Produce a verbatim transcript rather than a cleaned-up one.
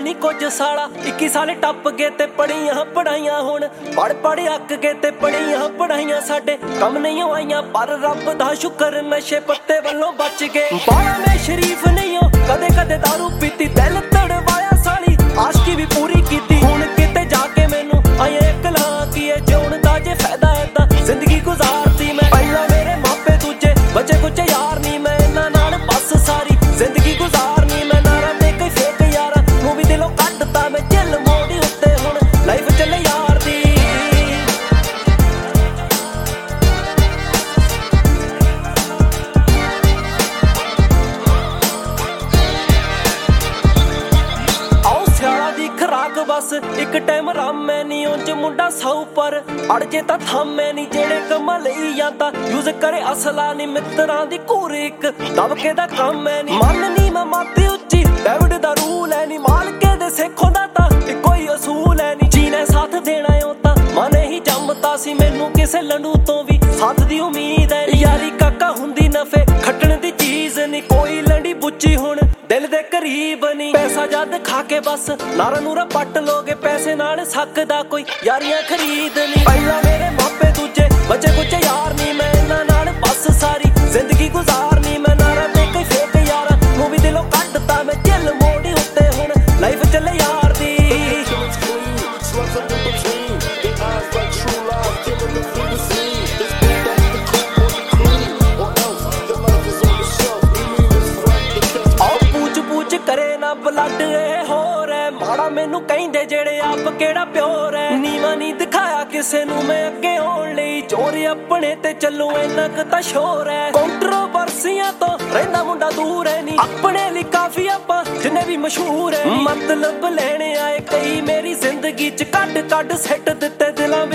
ਨੀ कुछ साला इक्की साल टप गए ते पढ़ियां पढ़ाइयां हुण पढ़ पढ़ अक गए ते पढ़ियां पढ़ाइयां साडे कम नहीं आईयां पर रब दा शुकर नशे पत्ते वल्लों बच गए। बाला मैं शरीफ नहीं हो कदे कदे दारू पीती दिल तड़वाया साली आशकी भी पूरी कीती हुण किते जाके मैनू आए कला की जिउण दा जे फायदा ऐदा जिंदगी गुजारती मैं पहला मेरे मापे दूजे बचे कुछ यार नी मैं इन्हां नाल बस सारी जिंदगी गुजारनी मैं नारा ते कोई फेक यारा मूवी दिलों कटता मैं चिल मोड़ी उत्ते हुण लाइफ चले यार दी। आओ सियाला दी खराक बस एक टाइम रामे नी उंज मुंडा सौ पर अड़ जे तां थामे नी जेड़े कम्मा लई जांदा यूज करे असला नी मित्रां दी घूर इक दबके दा काम है नी मन नी मैं माती उच्ची डेविड दा रूल है नी मालके दे सिखों दा तां इक्को ही असूल है नी जीने साथ देना ओ तां मने ही जम्मता सी मैनू किसे लंडू तो भी साथ दी उम्मीद है यारी काका हुंदी नफे खट्टण दी चीज नी कोई लंडी बुच्ची हुण दिल दे करीब नी पैसा जद खा के बस नारा नूरा पट लोगे पैसे नाल सकदा कोई यारियां खरीद नी पहला मेरे मापे दूजे बचे कुछ यार नी मैं इन्हां नाल बस सारी जिंदगी गुजारनी मैं नारा ते कोई फेक यारा मूवी दिलों कटता मैं चिल मोड़ी उत्ते हुण लाइफ चले यार दी। करे ना ब्लड ए होर है माड़ा मैनू कहिंदे जेड़े आप केड़ा प्योर है नीवा नहीं दिखाया किसे नू मैं अगे आउण लई जोर अपने ते चलूं इन्ना क तां शोर है कंट्रोवर्सियां तो रहिंदा मुंडा दूर है नी अपने लिए काफी आपां जिन्ने भी मशहूर है मतलब लेने आए कई मेरी जिंदगी च कट कट सिट दित्ते दिलां